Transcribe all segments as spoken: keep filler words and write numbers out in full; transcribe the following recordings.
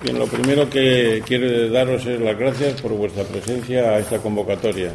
Bien, lo primero que quiero daros es las gracias por vuestra presencia a esta convocatoria.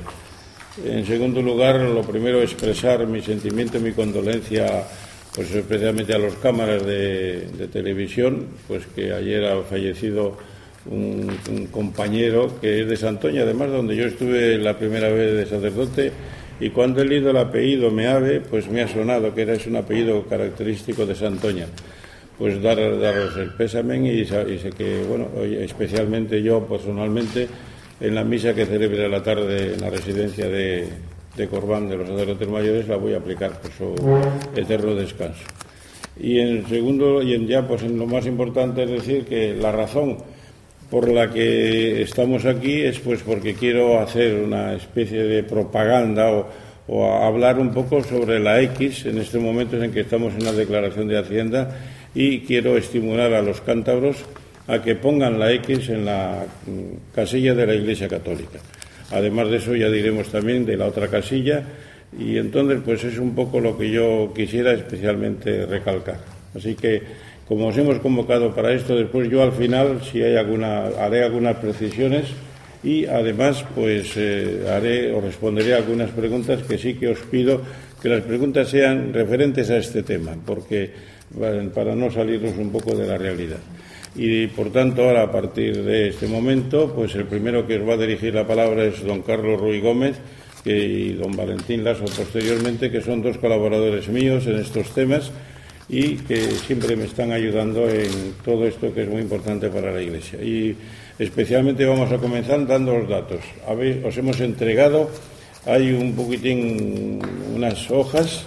En segundo lugar, lo primero, expresar mi sentimiento y mi condolencia, pues especialmente a los cámaras de, de televisión, pues que ayer ha fallecido un, un compañero que es de Santoña, además donde yo estuve la primera vez de sacerdote, y cuando he leído el apellido Meave, pues me ha sonado que era es un apellido característico de Santoña. Pues dar, daros el pésame y, y sé que, bueno, especialmente yo personalmente, en la misa que celebre a la tarde en la residencia de, de Corbán de los sacerdotes mayores, la voy a aplicar por su eterno descanso. Y en segundo, y en ya pues en lo más importante es decir que la razón por la que estamos aquí es pues porque quiero hacer una especie de propaganda o, o hablar un poco sobre la X en estos momentos en que estamos en la declaración de Hacienda, y quiero estimular a los cántabros a que pongan la X en la casilla de la Iglesia Católica. Además de eso ya diremos también de la otra casilla, y entonces pues es un poco lo que yo quisiera especialmente recalcar. Así que, como os hemos convocado para esto, después yo al final, si hay alguna, haré algunas precisiones y además pues eh, haré o responderé a algunas preguntas que sí que os pido que las preguntas sean referentes a este tema, porque para no salirnos un poco de la realidad. Y por tanto, ahora a partir de este momento, pues el primero que os va a dirigir la palabra es don Carlos Ruy Gómez que, y don Valentín Lasso posteriormente, que son dos colaboradores míos en estos temas y que siempre me están ayudando en todo esto que es muy importante para la Iglesia. Y especialmente vamos a comenzar dando los datos. Habéis, os hemos entregado, hay un poquitín, unas hojas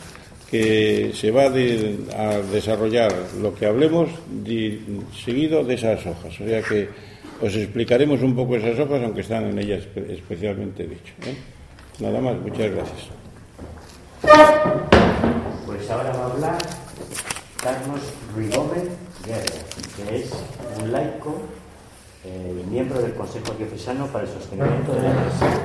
que se va de, a desarrollar lo que hablemos de, seguido de esas hojas. O sea que os explicaremos un poco esas hojas, aunque están en ellas especialmente dicho, ¿eh? Nada más, muchas gracias. Pues ahora va a hablar Carlos Ruy Gómez Guerra, que es un laico, eh, miembro del Consejo Diocesano para el Sostenimiento de la Iglesia.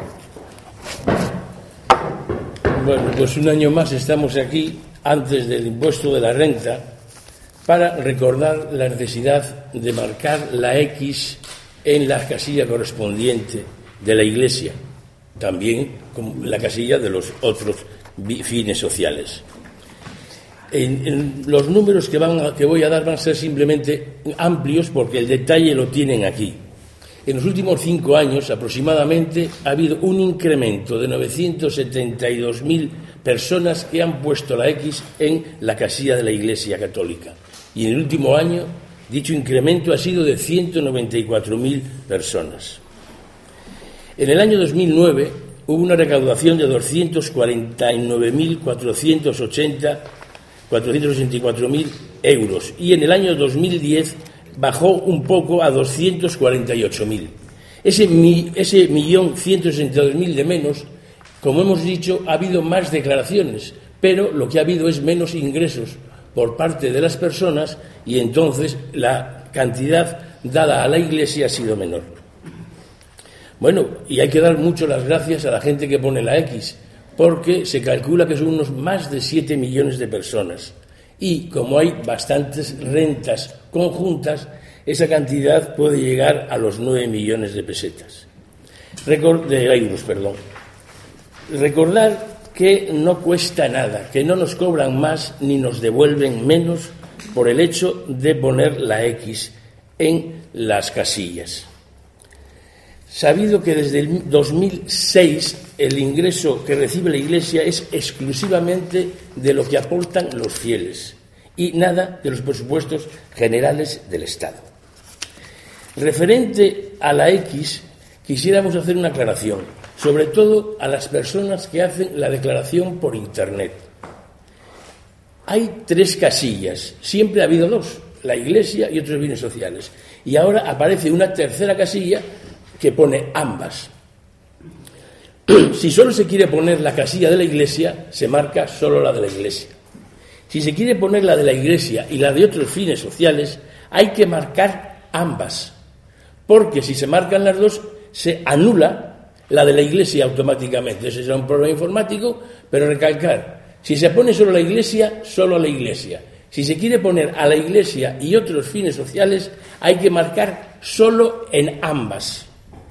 Bueno, pues un año más estamos aquí, antes del impuesto de la renta, para recordar la necesidad de marcar la X en la casilla correspondiente de la Iglesia, también como la casilla de los otros fines sociales. En, en los números que, van a, que voy a dar van a ser simplemente amplios porque el detalle lo tienen aquí. En los últimos cinco años, aproximadamente, ha habido un incremento de novecientas setenta y dos mil personas que han puesto la X en la casilla de la Iglesia Católica. Y en el último año, dicho incremento ha sido de ciento noventa y cuatro mil personas. En el año dos mil nueve hubo una recaudación de doscientos cuarenta y nueve mil cuatrocientos ochenta y cuatro mil euros. Y en el año dos mil diez bajó un poco a doscientos cuarenta y ocho mil. Ese, ese millón ciento sesenta y dos mil de menos, como hemos dicho, ha habido más declaraciones, pero lo que ha habido es menos ingresos por parte de las personas y entonces la cantidad dada a la Iglesia ha sido menor. Bueno, y hay que dar mucho las gracias a la gente que pone la X, porque se calcula que son unos más de siete millones de personas. Y como hay bastantes rentas conjuntas, esa cantidad puede llegar a los nueve millones de pesetas. Record, de euros, perdón. Recordar que no cuesta nada, que no nos cobran más ni nos devuelven menos por el hecho de poner la X en las casillas. Sabido que desde el dos mil seis el ingreso que recibe la Iglesia es exclusivamente de lo que aportan los fieles y nada de los presupuestos generales del Estado. Referente a la X, quisiéramos hacer una aclaración, sobre todo a las personas que hacen la declaración por Internet. Hay tres casillas, siempre ha habido dos, la Iglesia y otros bienes sociales, y ahora aparece una tercera casilla que pone ambas. Si solo se quiere poner la casilla de la Iglesia, se marca solo la de la Iglesia. Si se quiere poner la de la Iglesia y la de otros fines sociales, hay que marcar ambas, porque si se marcan las dos, se anula la de la Iglesia automáticamente. Ese será un problema informático, pero recalcar, si se pone solo la Iglesia, solo la Iglesia. Si se quiere poner a la Iglesia y otros fines sociales, hay que marcar solo en ambas.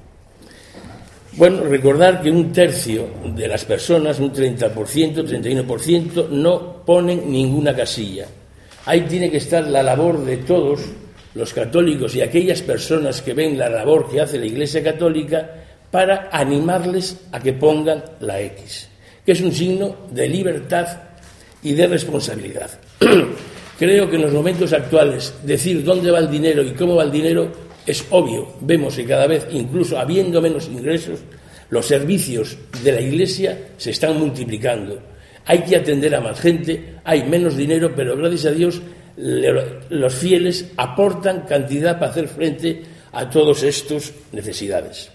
Bueno, recordar que un tercio de las personas, un treinta por ciento, treinta y uno por ciento, no ponen ninguna casilla. Ahí tiene que estar la labor de todos los católicos y aquellas personas que ven la labor que hace la Iglesia Católica para animarles a que pongan la X, que es un signo de libertad y de responsabilidad. Creo que en los momentos actuales decir dónde va el dinero y cómo va el dinero es obvio. Vemos que cada vez, incluso habiendo menos ingresos, los servicios de la Iglesia se están multiplicando. Hay que atender a más gente, hay menos dinero, pero gracias a Dios los fieles aportan cantidad para hacer frente a todas estas necesidades.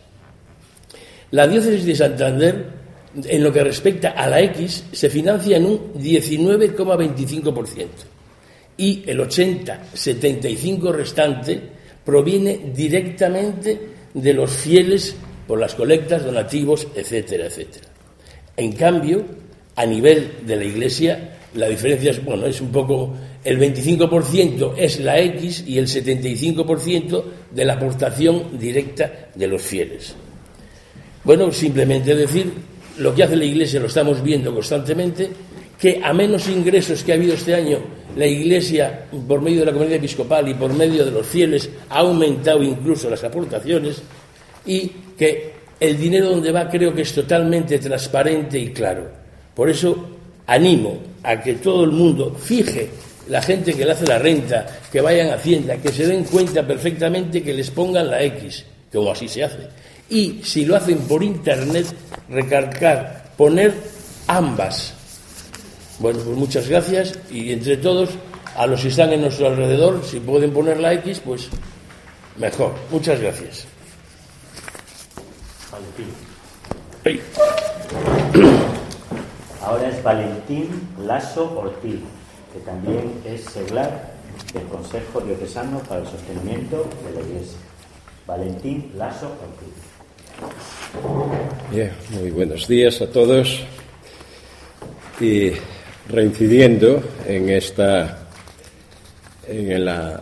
La diócesis de Santander, en lo que respecta a la X, se financia en un diecinueve coma veinticinco por ciento y el ochenta coma setenta y cinco por ciento restante proviene directamente de los fieles por las colectas, donativos, etcétera, etcétera. En cambio, a nivel de la Iglesia, la diferencia es, bueno, es un poco, el veinticinco por ciento es la X y el setenta y cinco por ciento de la aportación directa de los fieles. Bueno, simplemente decir, lo que hace la Iglesia lo estamos viendo constantemente, que a menos ingresos que ha habido este año, la Iglesia, por medio de la comunidad episcopal y por medio de los fieles, ha aumentado incluso las aportaciones, y que el dinero donde va creo que es totalmente transparente y claro. Por eso animo a que todo el mundo fije, la gente que le hace la renta, que vayan a Hacienda, que se den cuenta perfectamente que les pongan la X, como así se hace. Y si lo hacen por internet, recargar, poner ambas. Bueno, pues muchas gracias, y entre todos, a los que están en nuestro alrededor, si pueden poner la X, pues mejor. Muchas gracias. Valentín. Ahora es Valentín Lasso Ortiz, que también es seglar del Consejo Diocesano para el Sostenimiento de la Iglesia. Valentín Lasso Ortiz. Bien, muy buenos días a todos. Y reincidiendo en esta, en la,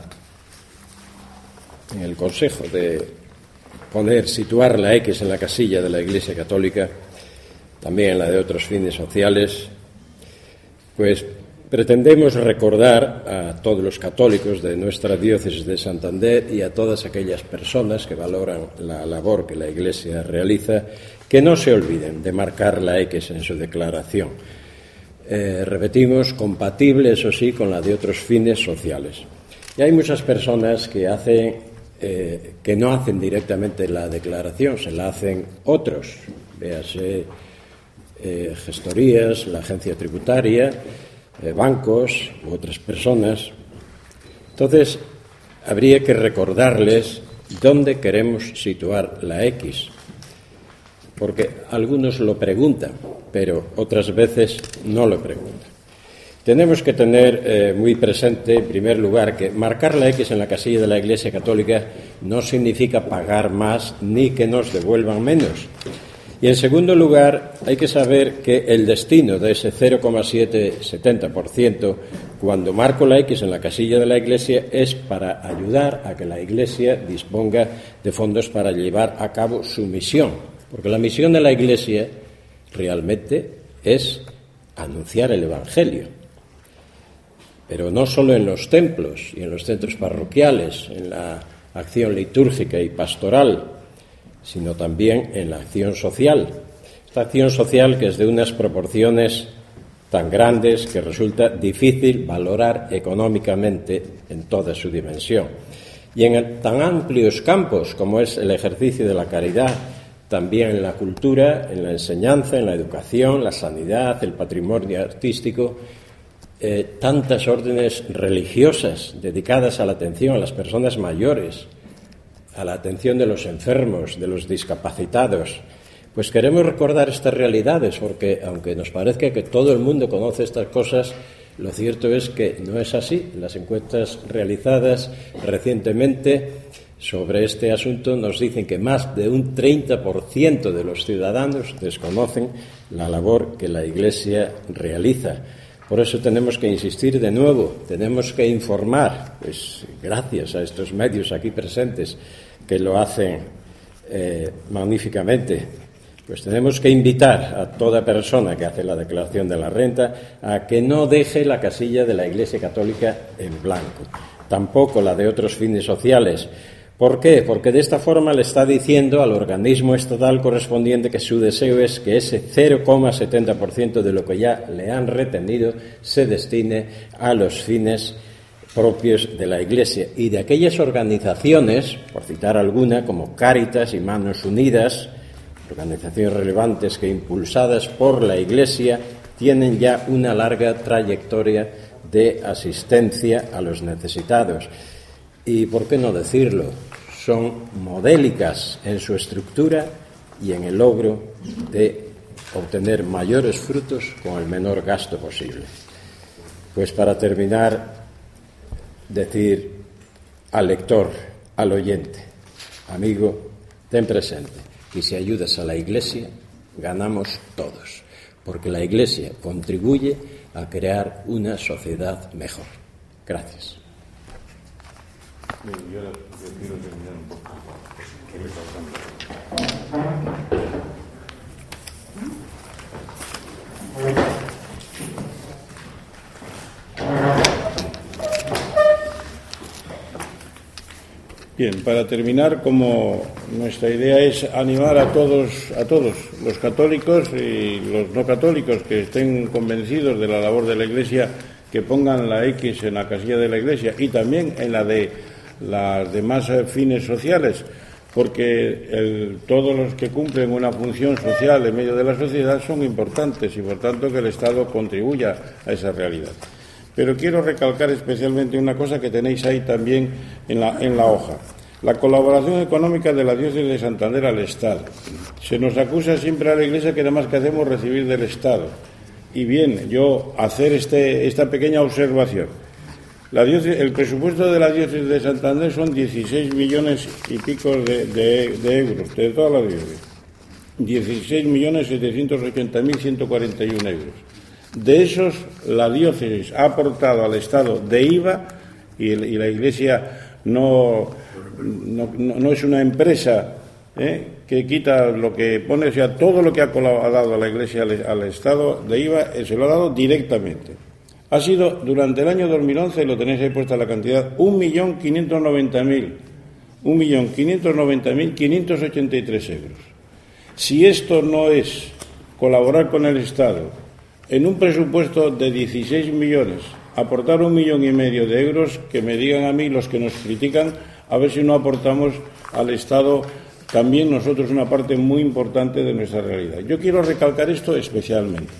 en el consejo de poner, situar la X en la casilla de la Iglesia Católica, también en la de otros fines sociales, pues pretendemos recordar a todos los católicos de nuestra diócesis de Santander y a todas aquellas personas que valoran la labor que la Iglesia realiza, que no se olviden de marcar la X en su declaración. Eh, repetimos, compatible, eso sí, con la de otros fines sociales. Y hay muchas personas que hacen, eh, que no hacen directamente la declaración, se la hacen otros, véase eh, gestorías, la agencia tributaria, eh, bancos u otras personas. Entonces, habría que recordarles dónde queremos situar la X, porque algunos lo preguntan, pero otras veces no lo preguntan. Tenemos que tener eh, muy presente, en primer lugar, que marcar la X en la casilla de la Iglesia Católica no significa pagar más ni que nos devuelvan menos. Y, en segundo lugar, hay que saber que el destino de ese cero coma setecientos setenta por ciento, cuando marco la X en la casilla de la Iglesia, es para ayudar a que la Iglesia disponga de fondos para llevar a cabo su misión. Porque la misión de la Iglesia realmente es anunciar el Evangelio. Pero no solo en los templos y en los centros parroquiales, en la acción litúrgica y pastoral, sino también en la acción social. Esta acción social que es de unas proporciones tan grandes que resulta difícil valorar económicamente en toda su dimensión. Y en tan amplios campos como es el ejercicio de la caridad, también en la cultura, en la enseñanza, en la educación, la sanidad, el patrimonio artístico, eh, tantas órdenes religiosas dedicadas a la atención a las personas mayores, a la atención de los enfermos, de los discapacitados. Pues queremos recordar estas realidades porque, aunque nos parezca que todo el mundo conoce estas cosas, lo cierto es que no es así. Las encuestas realizadas recientemente sobre este asunto nos dicen que más de un treinta por ciento de los ciudadanos desconocen la labor que la Iglesia realiza. Por eso tenemos que insistir de nuevo, tenemos que informar, pues gracias a estos medios aquí presentes que lo hacen eh, magníficamente. Pues tenemos que invitar a toda persona que hace la declaración de la renta a que no deje la casilla de la Iglesia Católica en blanco, tampoco la de otros fines sociales. ¿Por qué? Porque de esta forma le está diciendo al organismo estatal correspondiente que su deseo es que ese cero coma setenta por ciento de lo que ya le han retenido se destine a los fines propios de la Iglesia y de aquellas organizaciones, por citar alguna, como Cáritas y Manos Unidas, organizaciones relevantes que, impulsadas por la Iglesia, tienen ya una larga trayectoria de asistencia a los necesitados. Y, ¿por qué no decirlo?, son modélicas en su estructura y en el logro de obtener mayores frutos con el menor gasto posible. Pues para terminar, decir al lector, al oyente, amigo, ten presente que si ayudas a la Iglesia, ganamos todos, porque la Iglesia contribuye a crear una sociedad mejor. Gracias. Yo quiero terminar un poco. Bien, para terminar, como nuestra idea es animar a todos, a todos, los católicos y los no católicos que estén convencidos de la labor de la Iglesia, que pongan la X en la casilla de la Iglesia y también en la de las demás fines sociales, porque el, todos los que cumplen una función social en medio de la sociedad son importantes y por tanto que el Estado contribuya a esa realidad. Pero quiero recalcar especialmente una cosa que tenéis ahí también en la, en la hoja: la colaboración económica de la diócesis de Santander al Estado. Se nos acusa siempre a la Iglesia que nada más que hacemos recibir del Estado. Y bien, yo hacer este, esta pequeña observación. La diócesis, el presupuesto de la diócesis de Santander son dieciséis millones y pico de, de, de euros, de toda la diócesis. dieciséis millones setecientos ochenta mil ciento cuarenta y uno euros. De esos, la diócesis ha aportado al Estado de I V A, y, y la Iglesia no, no, no es una empresa ¿eh? que quita lo que pone, o sea, todo lo que ha dado a la Iglesia al, al Estado de I V A, se lo ha dado directamente. Ha sido, durante el año dos mil once, lo tenéis ahí puesta la cantidad, un millón quinientos noventa mil, un millón quinientos noventa mil quinientos ochenta y tres euros. Si esto no es colaborar con el Estado en un presupuesto de dieciséis millones, aportar un millón y medio de euros, que me digan a mí los que nos critican, a ver si no aportamos al Estado también nosotros una parte muy importante de nuestra realidad. Yo quiero recalcar esto especialmente.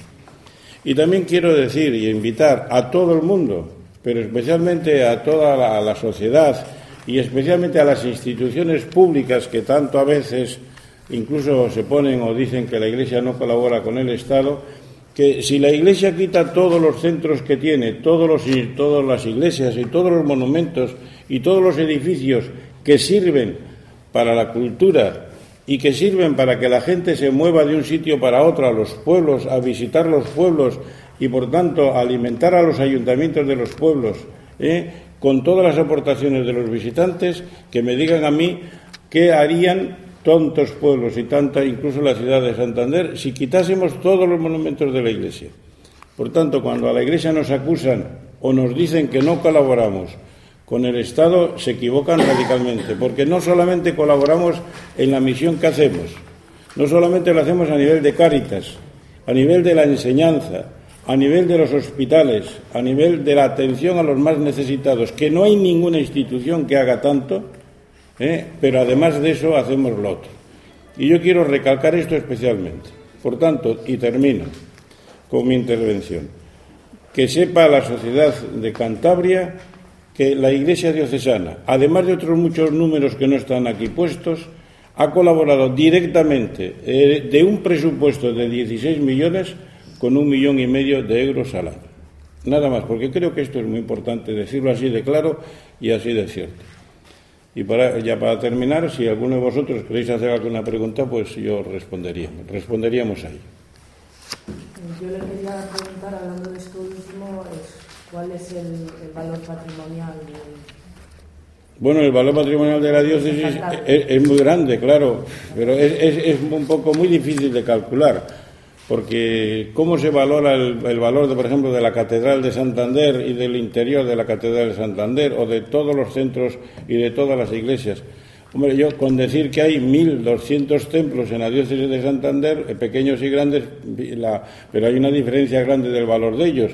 Y también quiero decir y invitar a todo el mundo, pero especialmente a toda la, a la sociedad y especialmente a las instituciones públicas que tanto a veces incluso se ponen o dicen que la Iglesia no colabora con el Estado, que si la Iglesia quita todos los centros que tiene, todos los, todas las iglesias y todos los monumentos y todos los edificios que sirven para la cultura y que sirven para que la gente se mueva de un sitio para otro, a los pueblos, a visitar los pueblos y, por tanto, a alimentar a los ayuntamientos de los pueblos, ¿eh? con todas las aportaciones de los visitantes, que me digan a mí qué harían tantos pueblos y tanta, incluso la ciudad de Santander, si quitásemos todos los monumentos de la Iglesia. Por tanto, cuando a la Iglesia nos acusan o nos dicen que no colaboramos con el Estado, se equivocan radicalmente, porque no solamente colaboramos en la misión que hacemos, no solamente lo hacemos a nivel de Cáritas, a nivel de la enseñanza, a nivel de los hospitales, a nivel de la atención a los más necesitados, que no hay ninguna institución que haga tanto, ¿eh? pero además de eso hacemos lo otro. Y yo quiero recalcar esto especialmente. Por tanto, y termino con mi intervención, que sepa la sociedad de Cantabria que la Iglesia diocesana, además de otros muchos números que no están aquí puestos, ha colaborado directamente eh, de un presupuesto de dieciséis millones con un millón y medio de euros al año. Nada más, porque creo que esto es muy importante decirlo así de claro y así de cierto. Y para, ya para terminar, si alguno de vosotros queréis hacer alguna pregunta, pues yo responderíamos, responderíamos ahí. Yo le quería preguntar, hablando de esto último, ¿Cuál es el, el valor patrimonial de...? Bueno, el valor patrimonial de la diócesis es, es muy grande, claro, pero es, es, es un poco muy difícil de calcular, porque ¿cómo se valora el, el valor, de, por ejemplo, de la Catedral de Santander y del interior de la Catedral de Santander, o de todos los centros y de todas las iglesias? Hombre, yo con decir que hay mil doscientos templos en la diócesis de Santander, pequeños y grandes, la, pero hay una diferencia grande del valor de ellos.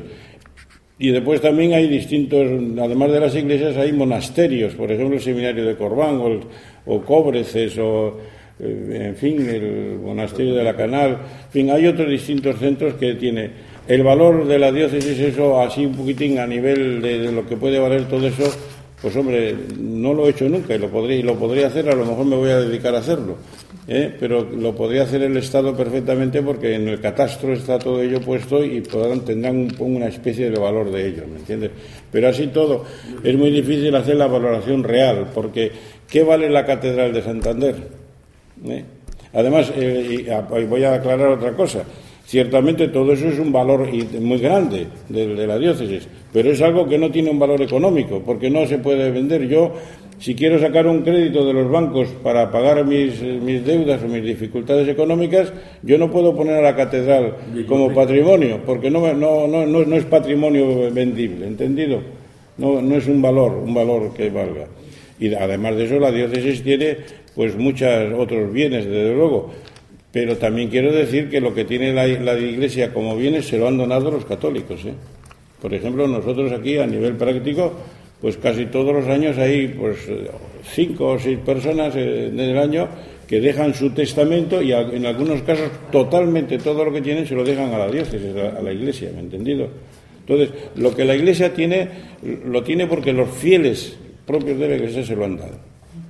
Y después también hay distintos, además de las iglesias, hay monasterios, por ejemplo el seminario de Corbán o, el, o Cóbreces o, eh, en fin, el monasterio de la Canal. En fin, hay otros distintos centros que tiene el valor de la diócesis, eso así un poquitín a nivel de, de lo que puede valer todo eso. Pues hombre, no lo he hecho nunca y lo podría, y lo podría hacer, a lo mejor me voy a dedicar a hacerlo, ¿eh? Pero lo podría hacer el Estado perfectamente, porque en el catastro está todo ello puesto y podrán, tendrán un, una especie de valor de ello, ¿me entiendes? Pero así todo, es muy difícil hacer la valoración real, porque ¿qué vale la Catedral de Santander? ¿Eh? Además, eh, y voy a aclarar otra cosa. Ciertamente todo eso es un valor muy grande de, de la diócesis, pero es algo que no tiene un valor económico, porque no se puede vender. Yo, si quiero sacar un crédito de los bancos para pagar mis, mis deudas o mis dificultades económicas, yo no puedo poner a la catedral como patrimonio, porque no, no, no, no, no es patrimonio vendible, ¿entendido? No, no es un valor, un valor que valga. Y además de eso, la diócesis tiene pues muchos otros bienes, desde luego. Pero también quiero decir que lo que tiene la, la Iglesia como bienes se lo han donado los católicos, ¿eh? Por ejemplo, nosotros aquí a nivel práctico, pues casi todos los años hay pues cinco o seis personas en el año que dejan su testamento y en algunos casos totalmente todo lo que tienen se lo dejan a la diócesis, a la Iglesia, ¿me he entendido? Entonces, lo que la Iglesia tiene, lo tiene porque los fieles propios de la Iglesia se lo han dado.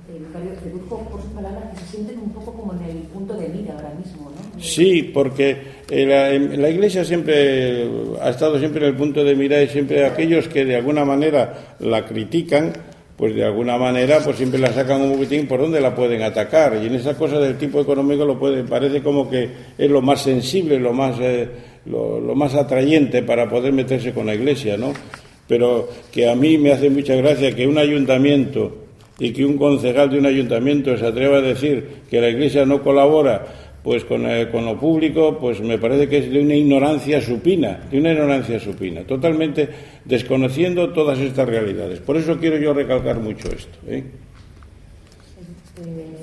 Deduzco por sus palabras que se sienten un poco como en el punto de mira ahora mismo, ¿no? Sí, porque la, la Iglesia siempre ha estado siempre en el punto de mira, y siempre aquellos que de alguna manera la critican, pues de alguna manera pues siempre la sacan un poquitín por donde la pueden atacar, y en esa cosa del tipo económico lo puede, parece como que es lo más sensible, lo más eh, lo, lo más atrayente para poder meterse con la Iglesia, ¿no? Pero que a mí me hace mucha gracia que un ayuntamiento y que un concejal de un ayuntamiento se atreva a decir que la Iglesia no colabora pues con, eh, con lo público, pues me parece que es de una ignorancia supina, de una ignorancia supina, totalmente desconociendo todas estas realidades. Por eso quiero yo recalcar mucho esto, ¿eh? Eh,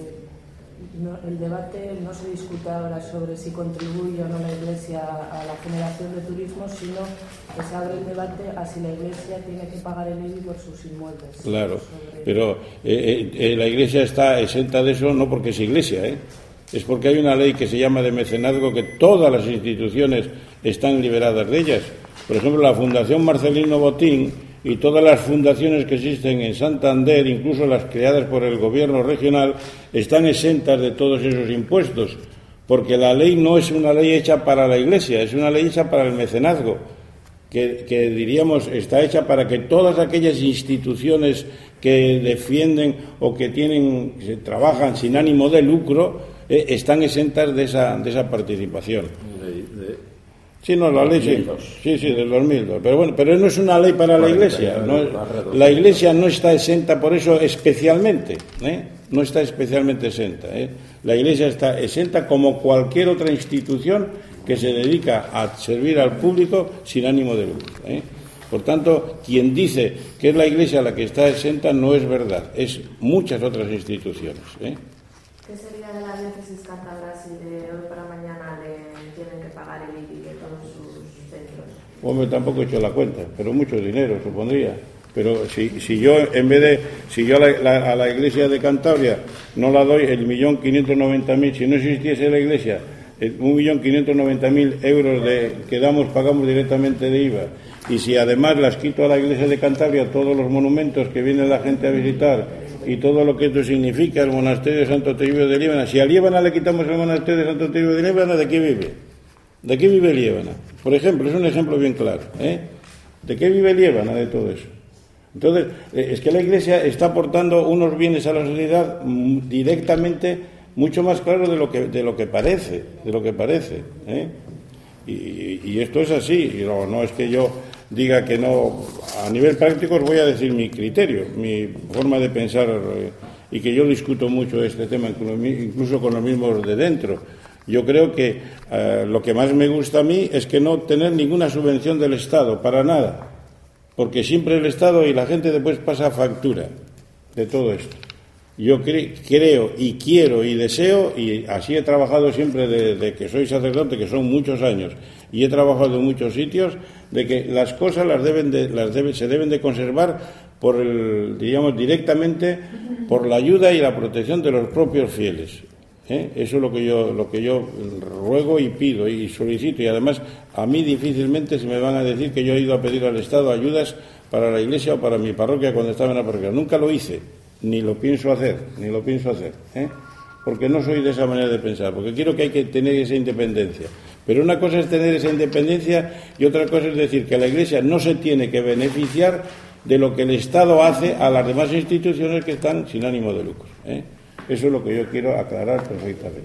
no, el debate no se discute ahora sobre si contribuye o no la Iglesia a la generación de turismo, sino que se abre el debate a si la Iglesia tiene que pagar el I B I por sus inmuebles. Claro, sobre... pero eh, eh, la Iglesia está exenta de eso no porque es Iglesia, ¿eh? Es porque hay una ley que se llama de mecenazgo, que todas las instituciones están liberadas de ellas. Por ejemplo, la Fundación Marcelino Botín y todas las fundaciones que existen en Santander, incluso las creadas por el gobierno regional, están exentas de todos esos impuestos, porque la ley no es una ley hecha para la Iglesia, es una ley hecha para el mecenazgo, que, que diríamos está hecha para que todas aquellas instituciones que defienden o que tienen, que trabajan sin ánimo de lucro, eh, están exentas de esa, de esa participación. De, de... Sí, no, la ley sí, sí, sí, del dos mil dos. Pero bueno, pero no es una ley para la Iglesia. No, la Iglesia no está exenta por eso especialmente, ¿eh? No está especialmente exenta, ¿eh? La Iglesia está exenta como cualquier otra institución que se dedica a servir al público sin ánimo de lucro, ¿eh? Por tanto, quien dice que es la Iglesia la que está exenta no es verdad, es muchas otras instituciones, ¿eh? ¿Qué sería de la diócesis cántabra si de hoy para mañana le tienen que pagar el I B I de todos sus centros? Hombre, tampoco he hecho la cuenta, pero mucho dinero, supondría. Pero si, si yo, en vez de, si yo a la, la, a la Iglesia de Cantabria no la doy el millón quinientos noventa mil, si no existiese la Iglesia, el un millón quinientos noventa mil euros de, que damos, pagamos directamente de I V A, y si además las quito a la Iglesia de Cantabria todos los monumentos que viene la gente a visitar, y todo lo que esto significa, el monasterio de Santo Toribio de Líbana, si a Líbana le quitamos el monasterio de Santo Toribio de Líbana, ¿de qué vive? ¿De qué vive Líbana? Por ejemplo, es un ejemplo bien claro, ¿eh? ¿De qué vive Líbana de todo eso? Entonces, es que la Iglesia está aportando unos bienes a la sociedad directamente mucho más claro de lo que, de lo que parece, de lo que parece, ¿eh? Y, y esto es así, y no, no es que yo diga que no. A nivel práctico os voy a decir mi criterio, mi forma de pensar, eh, y que yo discuto mucho este tema, incluso con los mismos de dentro. Yo creo que eh, lo que más me gusta a mí es que no tener ninguna subvención del Estado, para nada, porque siempre el Estado y la gente después pasa factura de todo esto. Yo cre- creo y quiero y deseo, y así he trabajado siempre desde que soy sacerdote, que son muchos años, y he trabajado en muchos sitios, de que las cosas las deben de, las debe, se deben de conservar por el, digamos, directamente por la ayuda y la protección de los propios fieles. ¿Eh? Eso es lo que yo lo que yo ruego y pido y solicito, y además a mí difícilmente se me van a decir que yo he ido a pedir al Estado ayudas para la Iglesia o para mi parroquia cuando estaba en la parroquia. Nunca lo hice, ni lo pienso hacer, ni lo pienso hacer, ¿eh? Porque no soy de esa manera de pensar, porque quiero que hay que tener esa independencia. Pero una cosa es tener esa independencia y otra cosa es decir que la Iglesia no se tiene que beneficiar de lo que el Estado hace a las demás instituciones que están sin ánimo de lucro, ¿eh? Eso es lo que yo quiero aclarar perfectamente.